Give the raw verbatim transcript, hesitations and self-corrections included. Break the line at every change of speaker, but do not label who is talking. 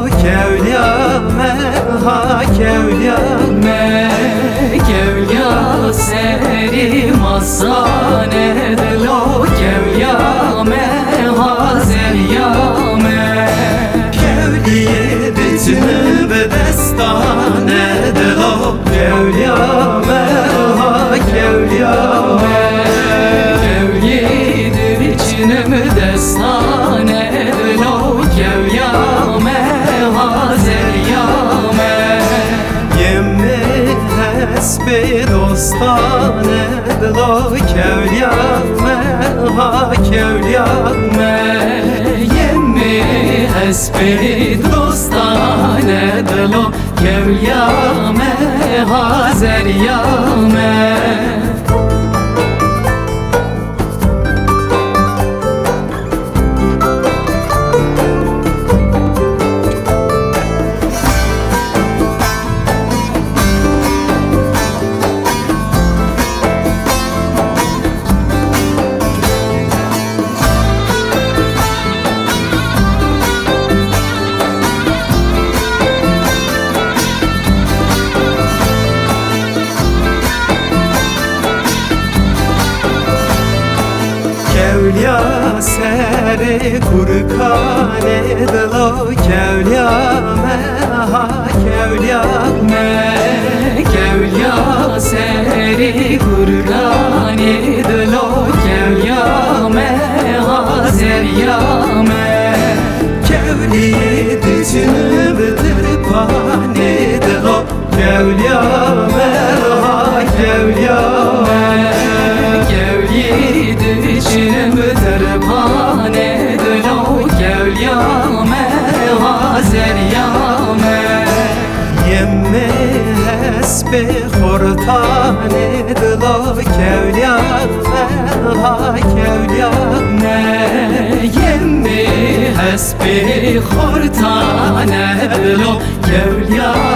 kevlya me ha kevlya me
Kevlya seri masane delo kevlya me hazerya me
Kevliye bitini be destane delo kevlya me ha kevlya me
Kevlidir içinem destane delo kevlya me hazerya me
Yemmi hasbi dostane delo kevlya me ha kevlya me
Yemmi hasbi dostane delo kevlya me hazerya me
Kevlya seri kurkane delo kevlya me ha kevlya me
Kevlya seri kurgani dilo kevlya me hazerya me
Kevliye dizini bitir pane delo kevlya me ha kevlya me
Kevlidir içim terpane dilo kevlya me hazerya me
Yemme hasbi khortane dilo kevlya me ha kevlya me
Yemmi hasbi khortane dilo kevlya